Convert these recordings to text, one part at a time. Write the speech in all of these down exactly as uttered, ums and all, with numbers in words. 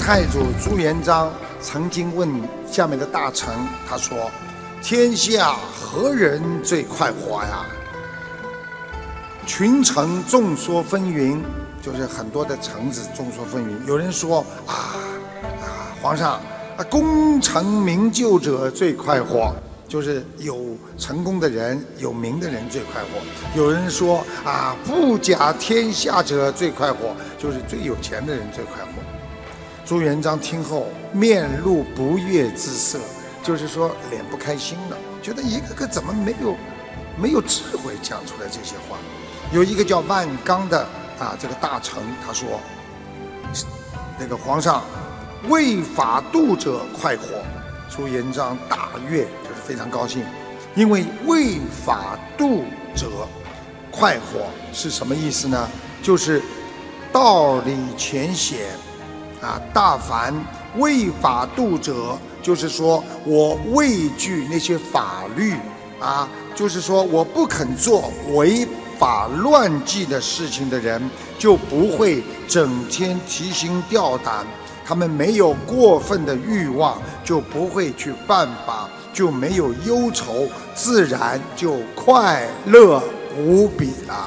太祖朱元璋曾经问下面的大臣，他说：“天下何人最快活呀？”群臣众说纷纭，就是很多的臣子众说纷纭。有人说啊啊，皇上啊，功成名就者最快活。就是有成功的人、有名的人最快活。有人说啊，富甲天下者最快活，就是最有钱的人最快活。朱元璋听后面露不悦之色，就是说脸不开心了，觉得一个个怎么没有没有智慧讲出来这些话。有一个叫万纲的啊，这个大臣他说，那个皇上为法度者快活。朱元璋大悦，就是非常高兴，因为为法度者快活是什么意思呢？就是道理浅显啊，大凡为法度者，就是说我畏惧那些法律啊，就是说我不肯做违法乱纪的事情的人，就不会整天提心吊胆。他们没有过分的欲望，就不会去犯法，就没有忧愁，自然就快乐无比了。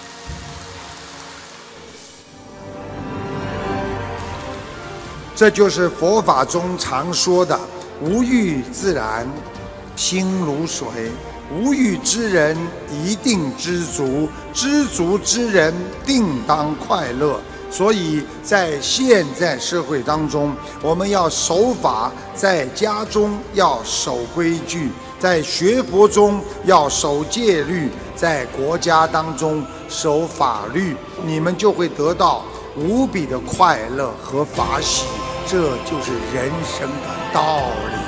这就是佛法中常说的“无欲自然，心如水”。无欲之人一定知足，知足之人定当快乐。所以在现在社会当中，我们要守法，在家中要守规矩，在学佛中要守戒律，在国家当中守法律，你们就会得到无比的快乐和法喜，这就是人生的道理。